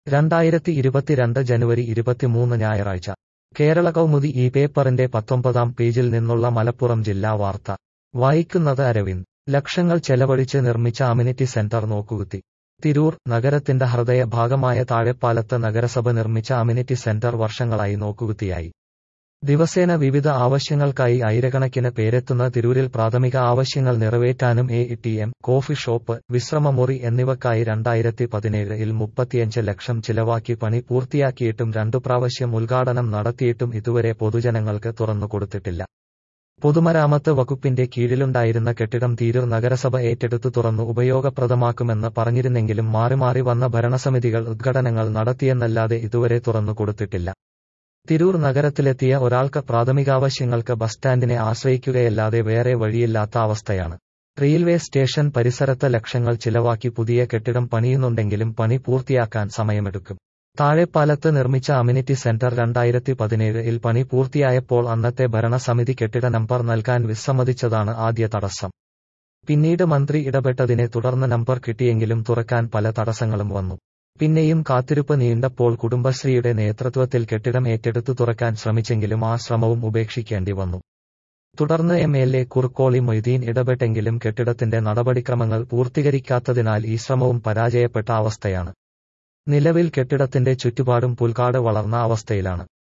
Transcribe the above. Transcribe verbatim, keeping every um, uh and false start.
രണ്ടായിരത്തി ഇരുപത്തിരണ്ട് ജനുവരി ഇരുപത്തിമൂന്ന് ഞായറാഴ്ച കേരള കൗമുദി ഈ പേപ്പറിന്റെ പത്തൊമ്പതാം പേജിൽ നിന്നുള്ള മലപ്പുറം ജില്ലാ വാർത്ത വായിക്കുന്നത് അരവിന്ദ്. ലക്ഷങ്ങൾ ചെലവഴിച്ച് നിർമ്മിച്ച അമ്യൂണിറ്റി സെന്റർ നോക്കുകുത്തി. തിരൂർ. നഗരത്തിന്റെ ഹൃദയ ഭാഗമായ താഴെപ്പാലത്ത് നഗരസഭ നിർമ്മിച്ച അമ്യൂണിറ്റി സെന്റർ വർഷങ്ങളായി നോക്കുകുത്തിയായി. ദിവസേന വിവിധ ആവശ്യങ്ങൾക്കായി ആയിരക്കണക്കിന് പേരെത്തുന്ന തിരൂരിൽ പ്രാഥമിക ആവശ്യങ്ങൾ നിറവേറ്റാനും A T M, coffee shop, വിശ്രമമുറി എന്നിവക്കായി രണ്ടായിരത്തി പതിനേഴിൽ മുപ്പത്തിയഞ്ച് ലക്ഷം ചിലവാക്കി പണി പൂർത്തിയാക്കിയിട്ടും രണ്ടു പ്രാവശ്യം ഉദ്ഘാടനം നടത്തിയിട്ടും ഇതുവരെ പൊതുജനങ്ങൾക്ക് തുറന്നുകൊടുത്തിട്ടില്ല. പൊതുമരാമത്ത് വകുപ്പിന്റെ കീഴിലുണ്ടായിരുന്ന കെട്ടിടം തിരൂർ നഗരസഭ ഏറ്റെടുത്തു തുറന്നു ഉപയോഗപ്രദമാക്കുമെന്ന് പറഞ്ഞിരുന്നെങ്കിലും മാറി മാറി വന്ന ഭരണസമിതികൾ ഉദ്ഘാടനങ്ങൾ നടത്തിയെന്നല്ലാതെ ഇതുവരെ തുറന്നു കൊടുത്തിട്ടില്ല. തിരൂർ നഗരത്തിലെത്തിയ ഒരാൾക്ക് പ്രാഥമികാവശ്യങ്ങൾക്ക് ബസ് സ്റ്റാൻഡിനെ ആശ്രയിക്കുകയല്ലാതെ വേറെ വഴിയില്ലാത്ത അവസ്ഥയാണ്. റെയിൽവേ സ്റ്റേഷൻ പരിസരത്ത് ലക്ഷങ്ങൾ ചിലവാക്കി പുതിയ കെട്ടിടം പണിയുന്നുണ്ടെങ്കിലും പണി പൂർത്തിയാക്കാൻ സമയമെടുക്കും. താഴെപ്പാലത്ത് നിർമ്മിച്ച അമ്യൂണിറ്റി സെന്റർ രണ്ടായിരത്തി പതിനേഴിൽ പണി പൂർത്തിയായപ്പോൾ അന്നത്തെ ഭരണസമിതി കെട്ടിട നമ്പർ നൽകാൻ വിസമ്മതിച്ചതാണ് ആദ്യ തടസ്സം. പിന്നീട് മന്ത്രി ഇടപെട്ടതിനെ തുടർന്ന് നമ്പർ കിട്ടിയെങ്കിലും തുറക്കാൻ പല തടസ്സങ്ങളും വന്നു. പിന്നെയും കാത്തിരിപ്പ് നീണ്ടപ്പോൾ കുടുംബശ്രീയുടെ നേതൃത്വത്തിൽ കെട്ടിടം ഏറ്റെടുത്തു തുറക്കാൻ ശ്രമിച്ചെങ്കിലും ആ ശ്രമവും ഉപേക്ഷിക്കേണ്ടി വന്നു. തുടർന്ന് M L A Kurukkoli Moideen ഇടപെട്ടെങ്കിലും കെട്ടിടത്തിന്റെ നടപടിക്രമങ്ങൾ പൂർത്തീകരിക്കാത്തതിനാൽ ഈ ശ്രമവും പരാജയപ്പെട്ട അവസ്ഥയാണ്. നിലവിൽ കെട്ടിടത്തിന്റെ ചുറ്റുപാടും പുൽക്കാട് വളർന്ന അവസ്ഥയിലാണ്.